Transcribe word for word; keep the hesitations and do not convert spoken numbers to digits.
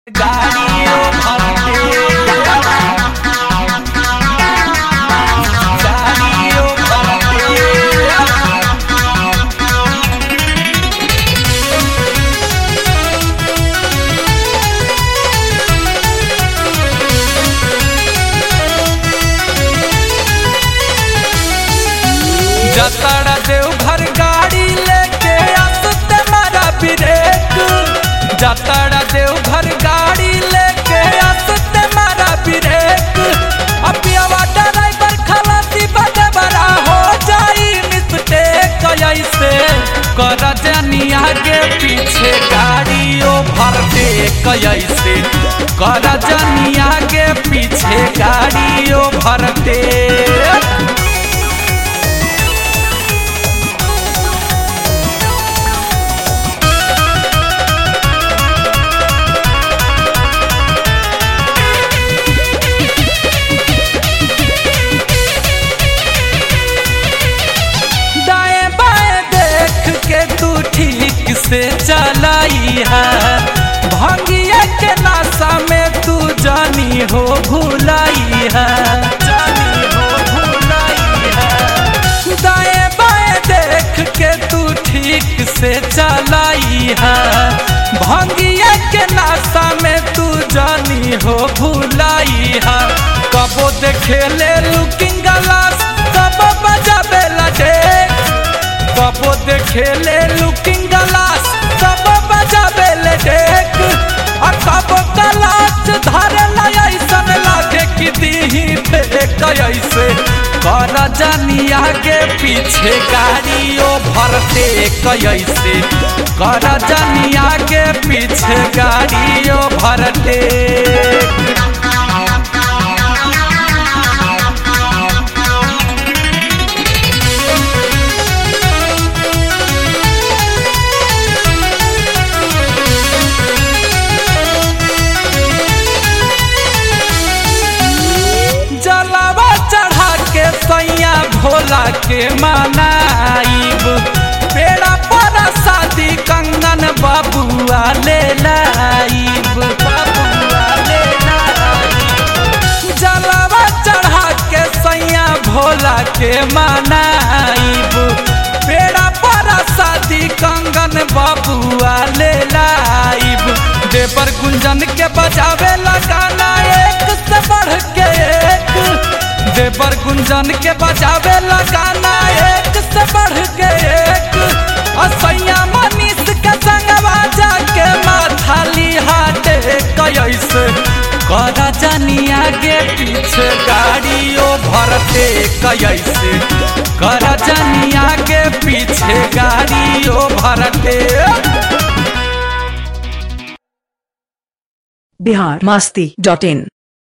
गाड़ियों भरते गाड़ियों भरते जतरा देवघर गाड़ी लेके आसते मारा ब्रेक जतरा देवघर गाड़ी लेके आसते मारा ब्रेक अपियावा ड्राइवर खलासी बड़े बड़ा हो जाई मिस्टेक ऐसे कर जानी आगे पीछे गाड़ियों भरते कैसे कर जानी आगे पीछे गाड़ियों भरते से चलाई है भांगिया के नाशा में तू जानी हो भुलाई है जानी हो भुलाई है दाएं बाएं देख के तू ठीक से चलाई है भांगिया के नाशा में तू जानी हो भुलाई है कबो देखे ले लुकिंग ग्लास कबो बजाबे लगे कबो देखे ले लुकिंग ग्लास कबो बजाबे ले डेक आ कबो कलाच धरे ऐसन लागे कि दीही फेंक ऐसे कर जानी आगे पीछे गाड़ियों भरते कैसे कर जानी आगे पीछे गाड़ियों भरते सैया भोला के मनाइब पेड़ा पर शादी कंगन बाबुआ ले लाइब बाबुआ ले लाइब जलवा चढ़ा के सैया भोला के मनाइब पेड़ा पर शादी कंगन बाबुआ ले लाइब देवर गुंजन के बजावे लगाना एक से बढ़ के एक देवर गुंजन के बजावे लगाना एक से बढ़ के एक असैया मनीष के संगवा जाके माथा लिहाटे कैसे कर जानी आगे पीछे गाड़ियों भरते कैसे कर जानी आगे पीछे गाड़ियों भरते बिहार मस्ती डॉट इन।